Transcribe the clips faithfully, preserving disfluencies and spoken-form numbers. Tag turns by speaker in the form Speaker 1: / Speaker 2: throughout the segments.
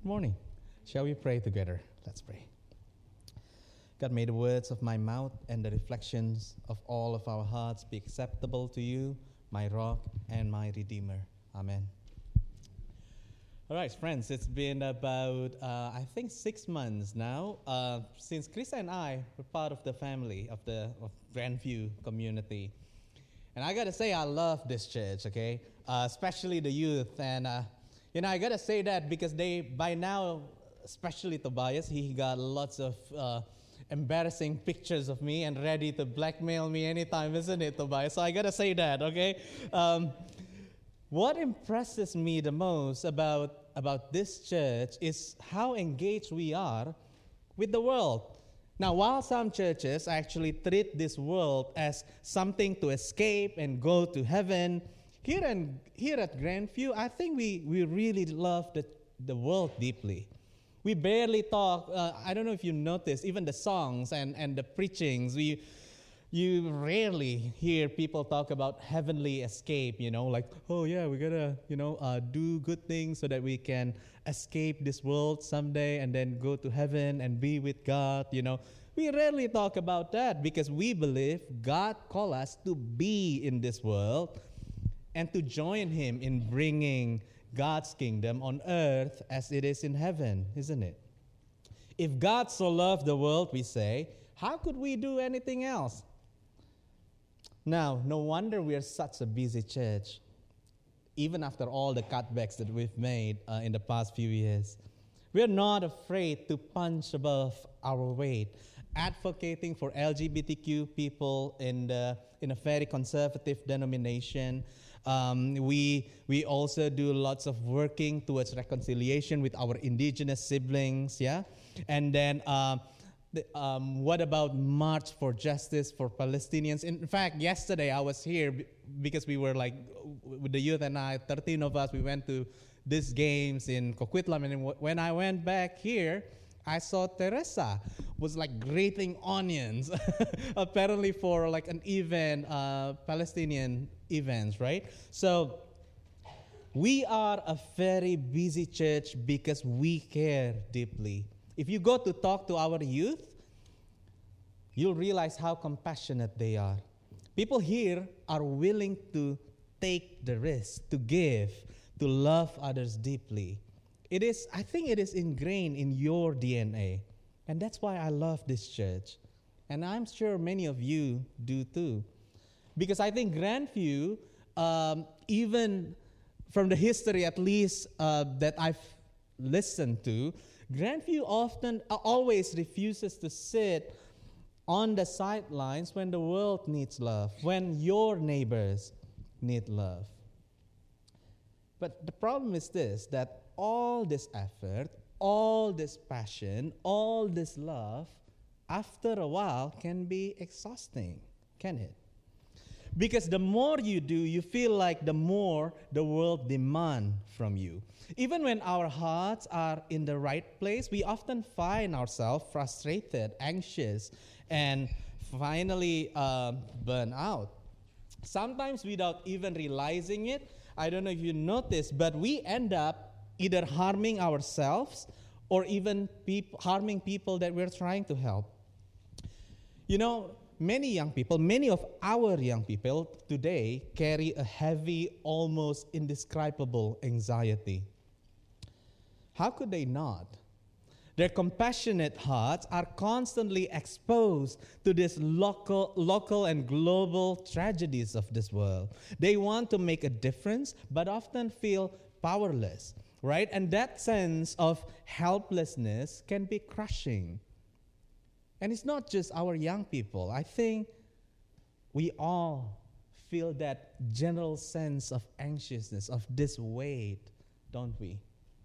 Speaker 1: Good morning. Shall we pray together? Let's pray. God, may the words of my mouth and the reflections of all of our hearts be acceptable to you, my rock and my redeemer. Amen. All right, friends, it's been about, uh, I think, six months now uh, since Chris and I were part of the family of the of Grandview community. And I got to say, I love this church, okay, uh, especially the youth. And, uh, you know, I got to say that because they, by now, especially Tobias, he got lots of uh, embarrassing pictures of me and ready to blackmail me anytime, isn't it, Tobias? So I got to say that, okay? Um, what impresses me the most about, about this church is how engaged we are with the world. Now, while some churches actually treat this world as something to escape and go to heaven, here, in, here at Grandview, I think we, we really love the, the world deeply. We barely talk, uh, I don't know if you noticed, even the songs and, and the preachings, we, you rarely hear people talk about heavenly escape, you know, like, oh yeah, we gotta, you know, uh, do good things so that we can escape this world someday and then go to heaven and be with God, you know. We rarely talk about that because we believe God called us to be in this world and to join Him in bringing God's kingdom on earth as it is in heaven, isn't it? If God so loved the world, we say, how could we do anything else? Now, no wonder we are such a busy church, even after all the cutbacks that we've made uh, in the past few years. We're not afraid to punch above our weight, advocating for L G B T Q people in the in a very conservative denomination. Um, we we also do lots of working towards reconciliation with our indigenous siblings, yeah? And then uh, the, um, what about March for Justice for Palestinians? In fact, yesterday I was here b- because we were like, with the youth and I, thirteen of us, we went to these games in Coquitlam. And w- when I went back here, I saw Teresa was like grating onions, apparently for like an event, uh, Palestinian events, right? So we are a very busy church because we care deeply. If you go to talk to our youth, you'll realize how compassionate they are. People here are willing to take the risk, to give, to love others deeply. It is, I think it is ingrained in your D N A. And that's why I love this church. And I'm sure many of you do too. Because I think Grandview, um, even from the history at least uh, that I've listened to, Grandview often, uh, always refuses to sit on the sidelines when the world needs love, when your neighbors need love. But the problem is this, that all this effort, all this passion, all this love, after a while can be exhausting, can it? Because the more you do, you feel like the more the world demands from you. Even when our hearts are in the right place, we often find ourselves frustrated, anxious, and finally uh, burn out. Sometimes without even realizing it, I don't know if you noticed, but we end up either harming ourselves or even peop- harming people that we're trying to help. You know, many young people, many of our young people today carry a heavy, almost indescribable anxiety. How could they not? Their compassionate hearts are constantly exposed to these local, local and global tragedies of this world. They want to make a difference, but often feel powerless, right? And that sense of helplessness can be crushing. And it's not just our young people. I think we all feel that general sense of anxiousness, of this weight, don't we?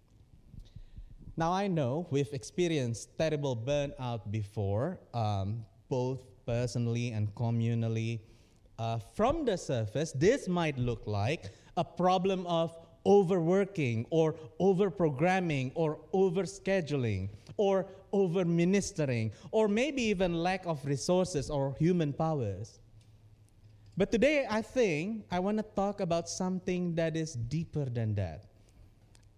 Speaker 1: Now, I know we've experienced terrible burnout before, um, both personally and communally. Uh, from the surface, this might look like a problem of overworking or overprogramming or overscheduling or overministering or maybe even lack of resources or human powers. But today, I think I want to talk about something that is deeper than that.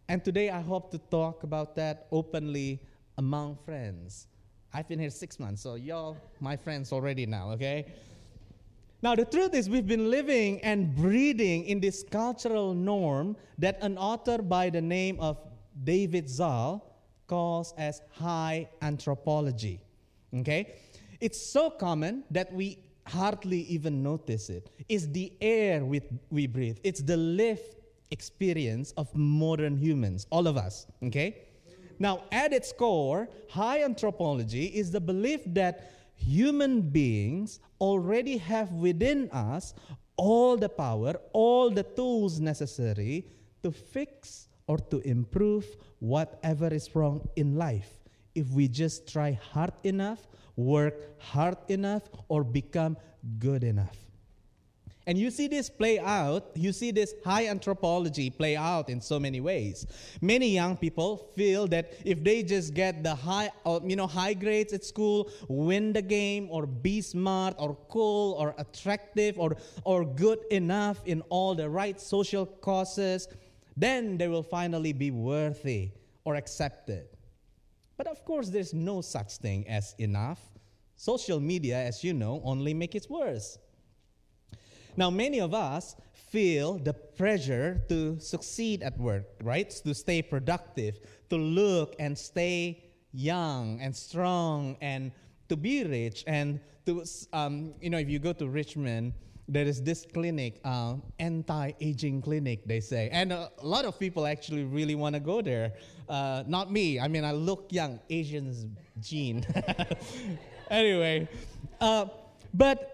Speaker 1: And today I hope to talk about that openly among friends. I've been here six months, so y'all my friends already now, okay? Now, the truth is we've been living and breathing in this cultural norm that an author by the name of David Zahl calls as high anthropology, okay? It's so common that we hardly even notice it. It's the air we, we breathe. It's the lived experience of modern humans, all of us, okay? Now, at its core, high anthropology is the belief that human beings already have within us all the power, all the tools necessary to fix or to improve whatever is wrong in life if we just try hard enough, work hard enough, or become good enough. And you see this play out, you see this high anthropology play out in so many ways. Many young people feel that if they just get the high, or, you know, high grades at school, win the game, or be smart, or cool, or attractive, or, or good enough in all the right social causes, then they will finally be worthy or accepted. But of course, there's no such thing as enough. Social media, as you know, only make it worse. Now, many of us feel the pressure to succeed at work, right? To stay productive, to look and stay young and strong, and to be rich. And to, um, you know, if you go to Richmond, there is this clinic, uh, anti-aging clinic, they say. And a lot of people actually really want to go there. Uh, not me. I mean, I look young. Asian's gene. Anyway, uh, but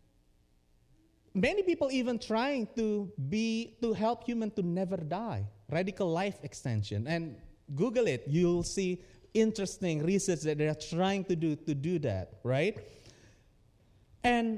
Speaker 1: many people even trying to be, to help human to never die. Radical life extension. And Google it. You'll see interesting research that they're trying to do to do that, right? And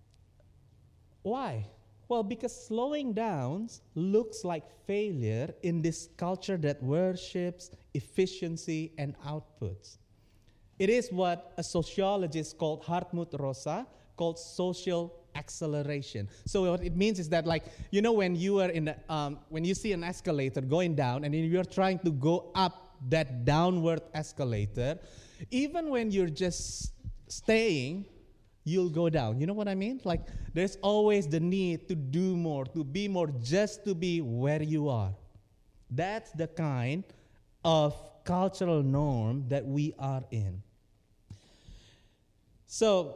Speaker 1: why? Well, because slowing down looks like failure in this culture that worships efficiency and outputs. It is what a sociologist called Hartmut Rosa called social acceleration. So what it means is that, like, you know, when you are in the, um, when you see an escalator going down and you're trying to go up that downward escalator, even when you're just staying, you'll go down. You know what I mean? Like, there's always the need to do more, to be more, just to be where you are. That's the kind of cultural norm that we are in. So,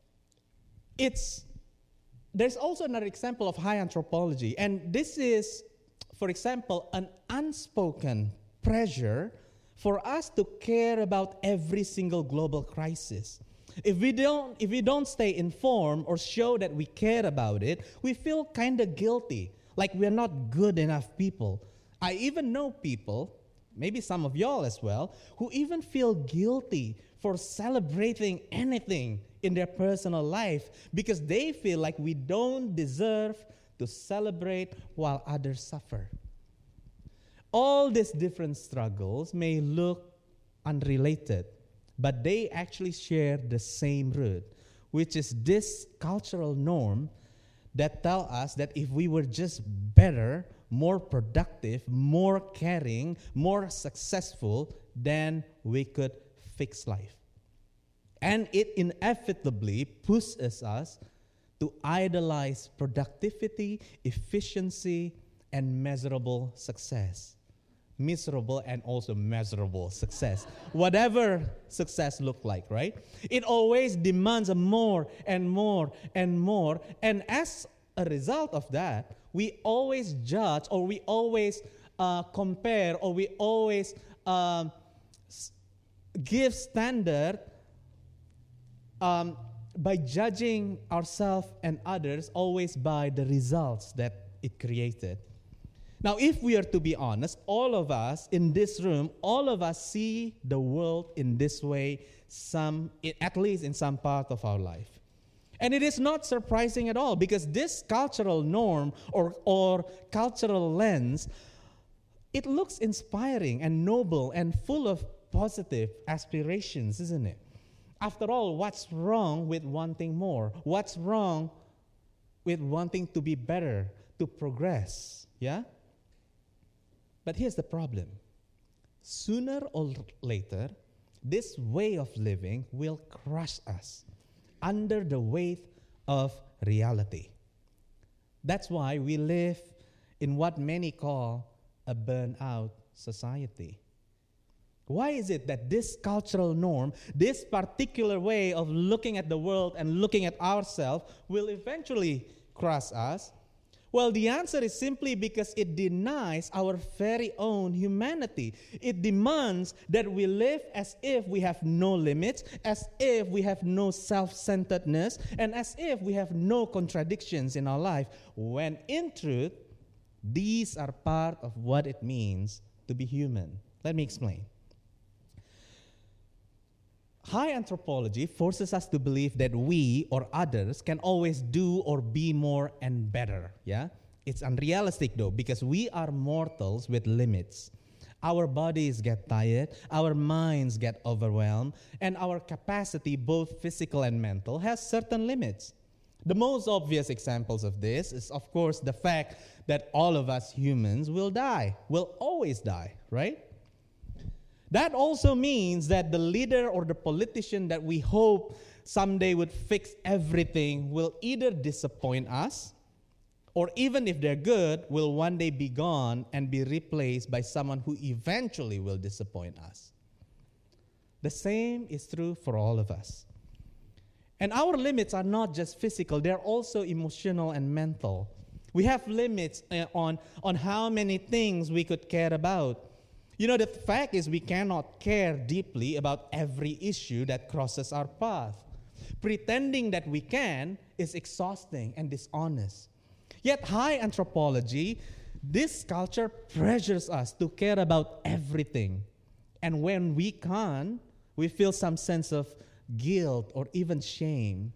Speaker 1: it's, there's also another example of high anthropology. And this is, for example, an unspoken pressure for us to care about every single global crisis. If we don't, if we don't stay informed or show that we care about it, we feel kind of guilty, like we're not good enough people. I even know people, maybe some of y'all as well, who even feel guilty for celebrating anything in their personal life because they feel like we don't deserve to celebrate while others suffer. All these different struggles may look unrelated, but they actually share the same root, which is this cultural norm that tell us that if we were just better, more productive, more caring, more successful, then we could fix life. And it inevitably pushes us to idolize productivity, efficiency, and measurable success. Miserable and also measurable success. Whatever success look like, right? It always demands more and more and more. And as a result of that, we always judge or we always uh, compare or we always um, s- give standard um, by judging ourselves and others always by the results that it created. Now, if we are to be honest, all of us in this room, all of us see the world in this way, some, at least in some part of our life. And it is not surprising at all because this cultural norm or, or cultural lens, it looks inspiring and noble and full of positive aspirations, isn't it? After all, what's wrong with wanting more? What's wrong with wanting to be better, to progress? Yeah? But here's the problem. Sooner or later, this way of living will crush us under the weight of reality. That's why we live in what many call a burnout society. Why is it that this cultural norm, this particular way of looking at the world and looking at ourselves will eventually crush us? Well, the answer is simply because it denies our very own humanity. It demands that we live as if we have no limits, as if we have no self-centeredness, and as if we have no contradictions in our life, when in truth, these are part of what it means to be human. Let me explain. High anthropology forces us to believe that we or others can always do or be more and better. Yeah? It's unrealistic though, because we are mortals with limits. Our bodies get tired, our minds get overwhelmed, and our capacity, both physical and mental, has certain limits. The most obvious examples of this is, of course, the fact that all of us humans will die, will always die, right? That also means that the leader or the politician that we hope someday would fix everything will either disappoint us, or even if they're good, will one day be gone and be replaced by someone who eventually will disappoint us. The same is true for all of us. And our limits are not just physical, they're also emotional and mental. We have limits uh, on, on how many things we could care about. You know, the fact is we cannot care deeply about every issue that crosses our path. Pretending that we can is exhausting and dishonest. Yet high anthropology, this culture pressures us to care about everything. And when we can't, we feel some sense of guilt or even shame.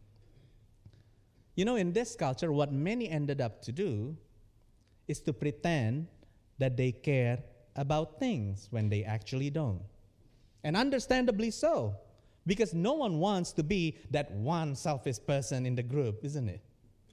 Speaker 1: You know, in this culture, what many ended up to do is to pretend that they care about things when they actually don't. And understandably so, because no one wants to be that one selfish person in the group, isn't it?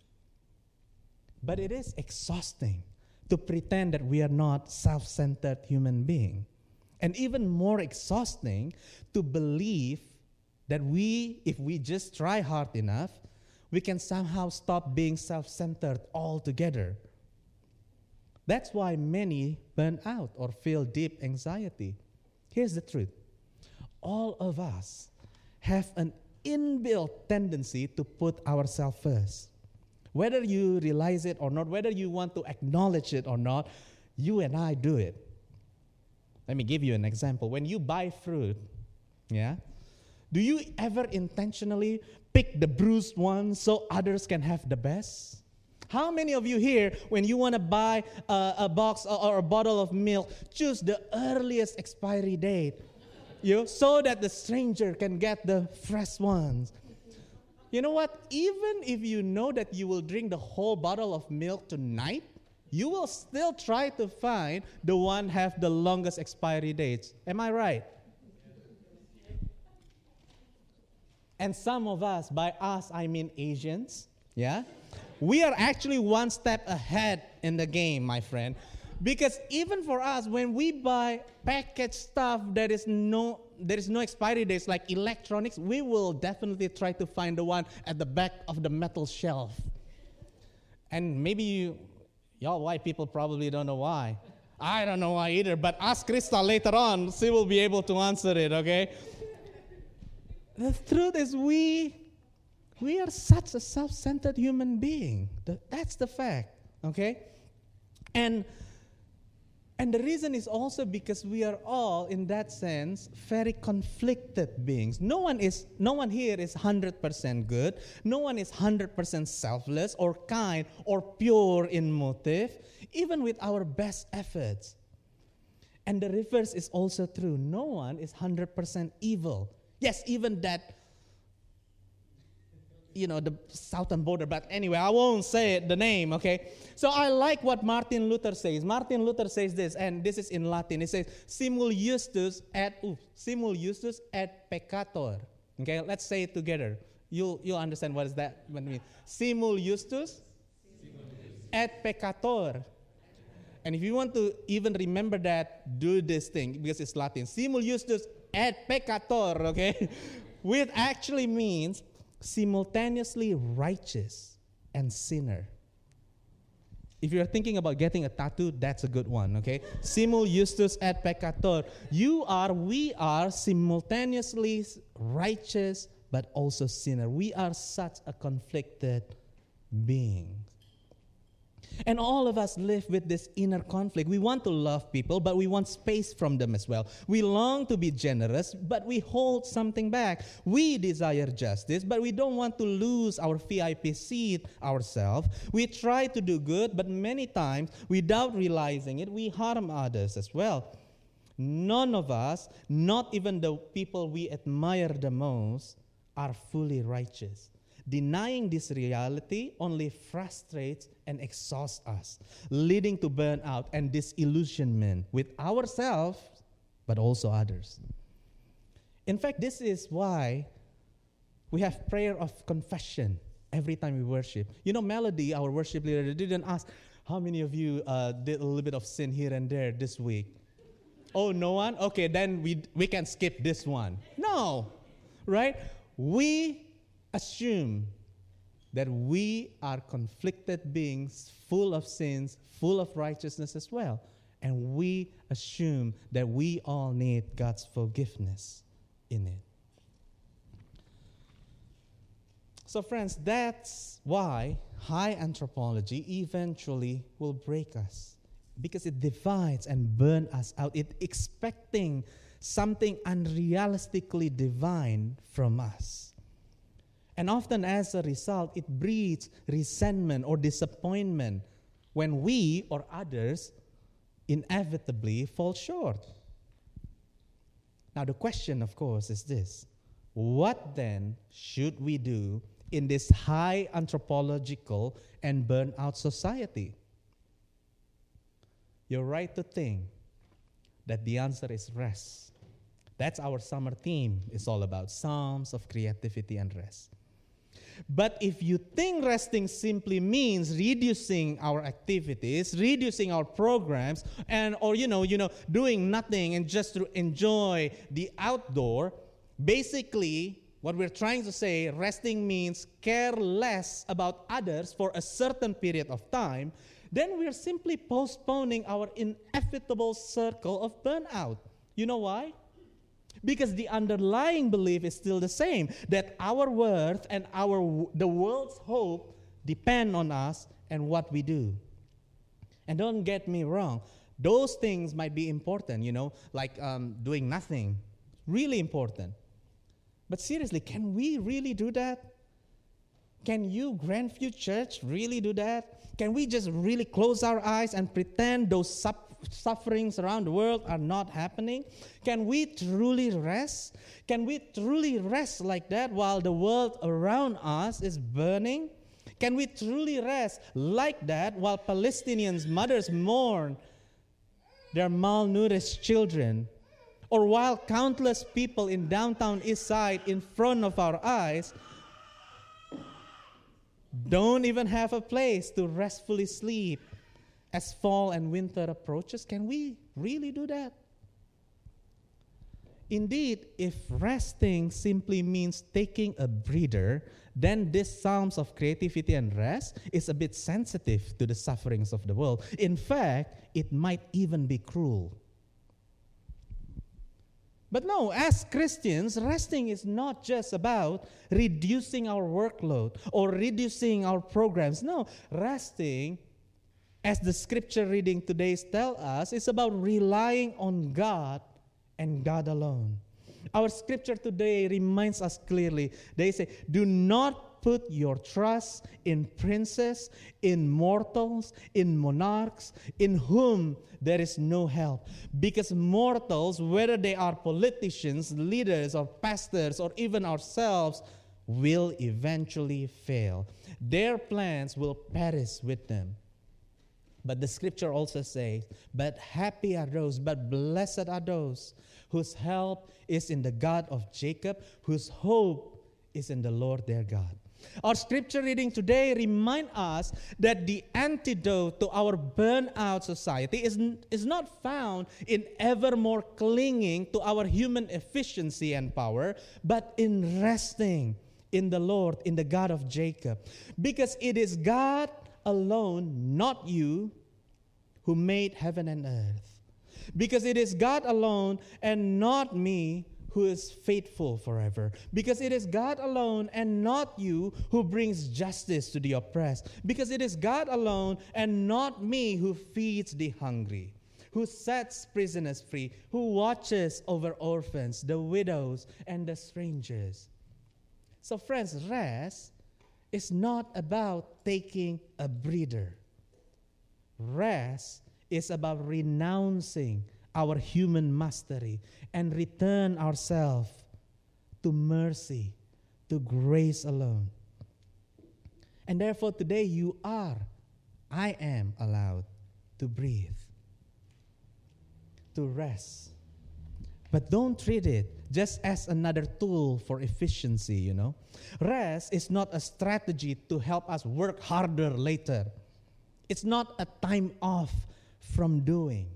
Speaker 1: But it is exhausting to pretend that we are not self-centered human beings. And even more exhausting to believe that we, if we just try hard enough, we can somehow stop being self-centered altogether. That's why many burn out or feel deep anxiety. Here's the truth. All of us have an inbuilt tendency to put ourselves first. Whether you realize it or not, whether you want to acknowledge it or not, you and I do it. Let me give you an example. When you buy fruit, yeah, do you ever intentionally pick the bruised ones so others can have the best? How many of you here, when you want to buy a, a box or, or a bottle of milk, choose the earliest expiry date, you know, so that the stranger can get the fresh ones? You know what? Even if you know that you will drink the whole bottle of milk tonight, you will still try to find the one have the longest expiry dates. Am I right? And some of us, by us I mean Asians, yeah? We are actually one step ahead in the game, my friend. Because even for us, when we buy packaged stuff that is no, there is no expiry dates, like electronics, we will definitely try to find the one at the back of the metal shelf. And maybe you, y'all white people probably don't know why. I don't know why either, but ask Krista later on. She will be able to answer it, okay? The truth is we... We are such a self-centered human being. That's the fact, okay? And, and the reason is also because we are all, in that sense, very conflicted beings. No one is, no one here is one hundred percent good. No one is one hundred percent selfless or kind or pure in motive, even with our best efforts. And the reverse is also true. No one is one hundred percent evil. Yes, even that, you know, the southern border, but anyway, I won't say it, the name, okay? So I like what Martin Luther says. Martin Luther says this, and this is in Latin. He says, simul justus et, oof, simul justus et peccator. Okay, let's say it together. You'll, you'll understand what is that, what it means. Simul justus et peccator. And if you want to even remember that, do this thing, because it's Latin. Simul justus et peccator, okay? Which actually means simultaneously righteous and sinner. If you're thinking about getting a tattoo, that's a good one, okay? Simul justus et peccator. You are, we are simultaneously righteous, but also sinner. We are such a conflicted being. And all of us live with this inner conflict. We want to love people, but we want space from them as well. We long to be generous, but we hold something back. We desire justice, but we don't want to lose our V I P seat ourselves. We try to do good, but many times, without realizing it, we harm others as well. None of us, not even the people we admire the most, are fully righteous. Denying this reality only frustrates and exhausts us, leading to burnout and disillusionment with ourselves, but also others. In fact, this is why we have prayer of confession every time we worship. You know, Melody, our worship leader, didn't ask, how many of you uh, did a little bit of sin here and there this week? Oh, no one? Okay, then we, we can skip this one. No, right? We assume that we are conflicted beings, full of sins, full of righteousness as well. And we assume that we all need God's forgiveness in it. So friends, that's why high anthropology eventually will break us, because it divides and burns us out. It expecting something unrealistically divine from us. And often as a result, it breeds resentment or disappointment when we or others inevitably fall short. Now the question, of course, is this. What then should we do in this high anthropological and burnout society? You're right to think that the answer is rest. That's our summer theme. It's all about Psalms of creativity and rest. But if you think resting simply means reducing our activities, reducing our programs, and or you know, you know, doing nothing and just to enjoy the outdoor, basically what we're trying to say, resting means care less about others for a certain period of time, then we're simply postponing our inevitable circle of burnout. You know why? Because the underlying belief is still the same, that our worth and our the world's hope depend on us and what we do. And don't get me wrong, those things might be important, you know, like um, doing nothing, really important. But seriously, can we really do that? Can you, Grandview Church, really do that? Can we just really close our eyes and pretend those sub sufferings around the world are not happening? Can we truly rest? Can we truly rest like that while the world around us is burning? Can we truly rest like that while Palestinians' mothers mourn their malnourished children? Or while countless people in downtown East Side in front of our eyes don't even have a place to restfully sleep as fall and winter approaches? Can we really do that? Indeed, if resting simply means taking a breather, then this Psalms of creativity and rest is a bit sensitive to the sufferings of the world. In fact, it might even be cruel. But no, as Christians, resting is not just about reducing our workload or reducing our programs. No, resting, as the scripture reading today tells us, is about relying on God and God alone. Our scripture today reminds us clearly. They say, do not put your trust in princes, in mortals, in monarchs, in whom there is no help. Because mortals, whether they are politicians, leaders, or pastors, or even ourselves, will eventually fail. Their plans will perish with them. But the scripture also says, but happy are those, but blessed are those whose help is in the God of Jacob, whose hope is in the Lord their God. Our scripture reading today remind us that the antidote to our burnout society is, n- is not found in ever more clinging to our human efficiency and power, but in resting in the Lord, in the God of Jacob. Because it is God alone, not you, who made heaven and earth. Because it is God alone and not me who is faithful forever. Because it is God alone and not you who brings justice to the oppressed. Because it is God alone and not me who feeds the hungry, who sets prisoners free, who watches over orphans, the widows, and the strangers. So friends, rest is not about taking a breather. Rest is about renouncing our human mastery and return ourselves to mercy, to grace alone. And therefore today you are, I am allowed to breathe, to rest. But don't treat it just as another tool for efficiency, you know. Rest is not a strategy to help us work harder later. It's not a time off from doing.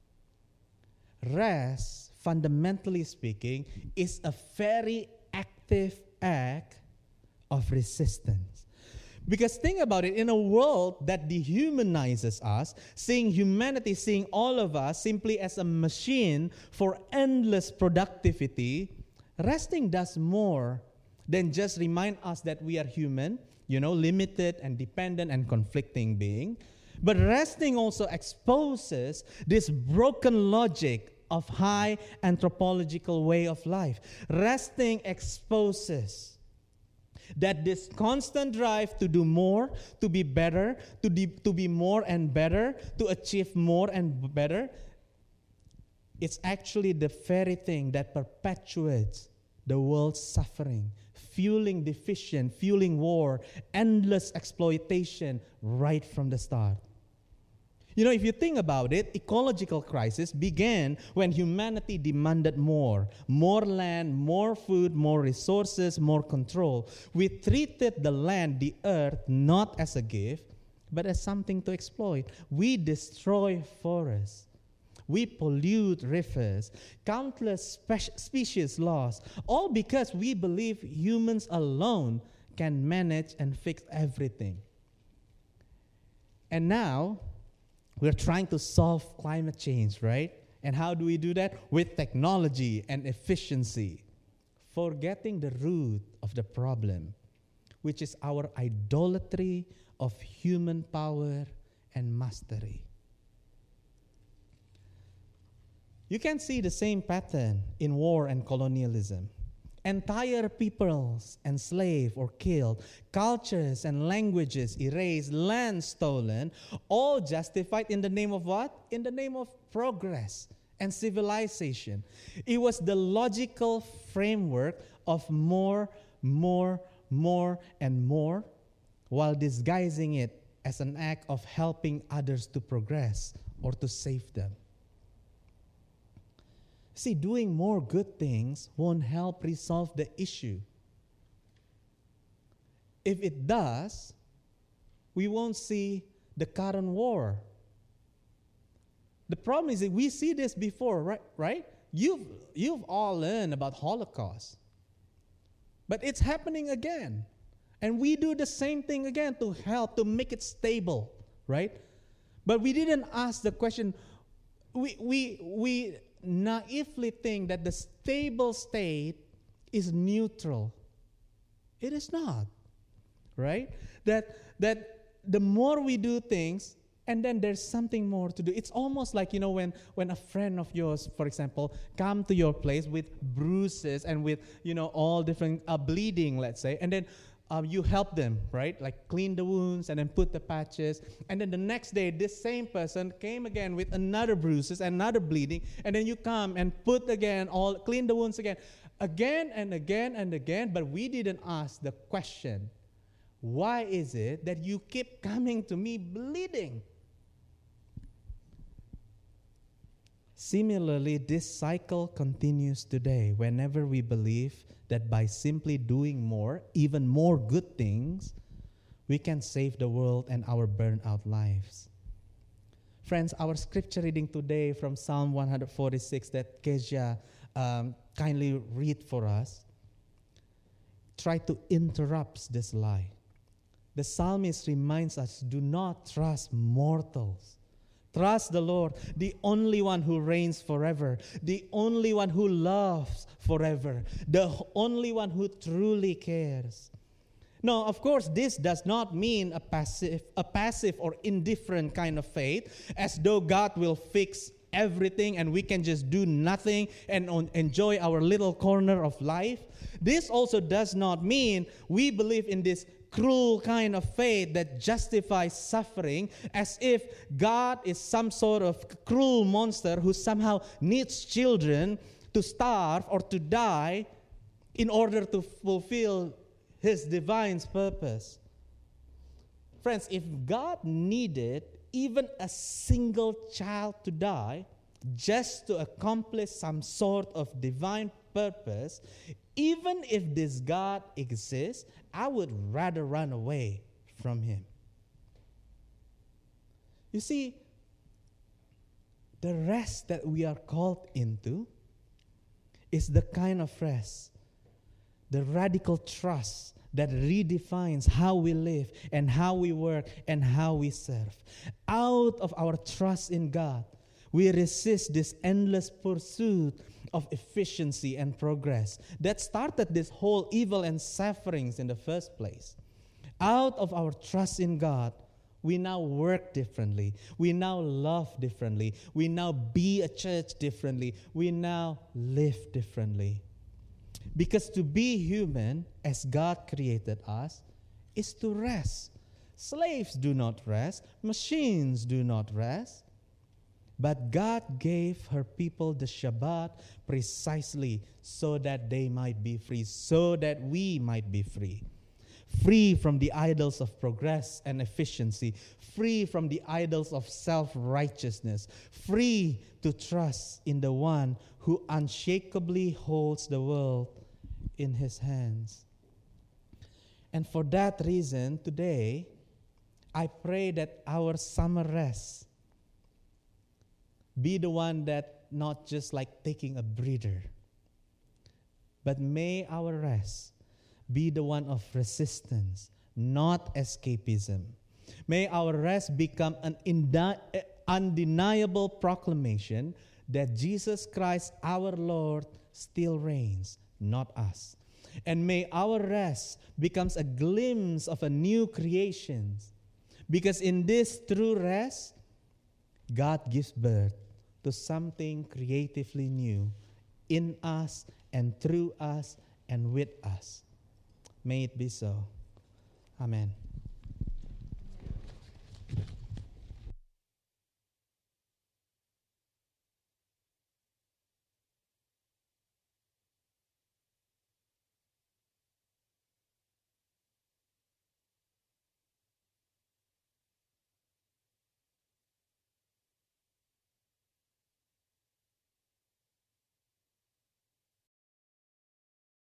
Speaker 1: Rest, fundamentally speaking, is a very active act of resistance. Because think about it, in a world that dehumanizes us, seeing humanity, seeing all of us simply as a machine for endless productivity, resting does more than just remind us that we are human, you know, limited and dependent and conflicting being. But resting also exposes this broken logic of high anthropological way of life. Resting exposes that this constant drive to do more, to be better, to, de- to be more and better, to achieve more and better, it's actually the very thing that perpetuates the world's suffering, fueling division, fueling war, endless exploitation right from the start. You know, if you think about it, ecological crisis began when humanity demanded more. More land, more food, more resources, more control. We treated the land, the earth, not as a gift, but as something to exploit. We destroy forests. We pollute rivers. Countless spe- species lost. All because we believe humans alone can manage and fix everything. And now, we're trying to solve climate change, right? And how do we do that? With technology and efficiency, forgetting the root of the problem, which is our idolatry of human power and mastery. You can see the same pattern in war and colonialism. Entire peoples enslaved or killed, cultures and languages erased, land stolen, all justified in the name of what? In the name of progress and civilization. It was the logical framework of more, more, more, and more, while disguising it as an act of helping others to progress or to save them. See, doing more good things won't help resolve the issue. If it does, we won't see the current war. The problem is that we see this before, right? Right? You've, you've all learned about Holocaust. But it's happening again. And we do the same thing again to help, to make it stable, right? But we didn't ask the question, we, we, we naively think that the stable state is neutral. It is not, right? That, that the more we do things, and then there's something more to do. It's almost like, you know, when, when a friend of yours, for example, come to your place with bruises and with, you know, all different uh, bleeding, let's say, and then Um, you help them, right? Like clean the wounds and then put the patches. And then the next day, this same person came again with another bruises, another bleeding. And then you come and put again, all clean the wounds again. Again and again and again. But we didn't ask the question, why is it that you keep coming to me bleeding? Similarly, this cycle continues today whenever we believe that by simply doing more, even more good things, we can save the world and our burnout lives. Friends, our scripture reading today from Psalm one forty-six that Kezia um, kindly read for us, try to interrupt this lie. The psalmist reminds us, do not trust mortals. Trust the Lord, the only one who reigns forever, the only one who loves forever, the only one who truly cares. No, of course, this does not mean a passive, a passive or indifferent kind of faith, as though God will fix everything and we can just do nothing and on, enjoy our little corner of life. This also does not mean we believe in this cruel kind of faith that justifies suffering, as if God is some sort of cruel monster who somehow needs children to starve or to die in order to fulfill His divine purpose. Friends, if God needed even a single child to die just to accomplish some sort of divine purpose, even if this God exists, I would rather run away from Him. You see, the rest that we are called into is the kind of rest, the radical trust that redefines how we live and how we work and how we serve. Out of our trust in God, we resist this endless pursuit of efficiency and progress that started this whole evil and sufferings in the first place. Out of our trust in God, we now work differently. We now love differently. We now be a church differently. We now live differently. Because to be human, as God created us, is to rest. Slaves do not rest. Machines do not rest. But God gave her people the Shabbat precisely so that they might be free, so that we might be free. Free from the idols of progress and efficiency, free from the idols of self-righteousness, free to trust in the one who unshakably holds the world in His hands. And for that reason, today, I pray that our summer rest be the one that not just like taking a breather, but may our rest be the one of resistance, not escapism. May our rest become an indi- undeniable proclamation that Jesus Christ, our Lord, still reigns, not us. And may our rest becomes a glimpse of a new creation, because in this true rest, God gives birth to something creatively new in us and through us and with us. May it be so. Amen.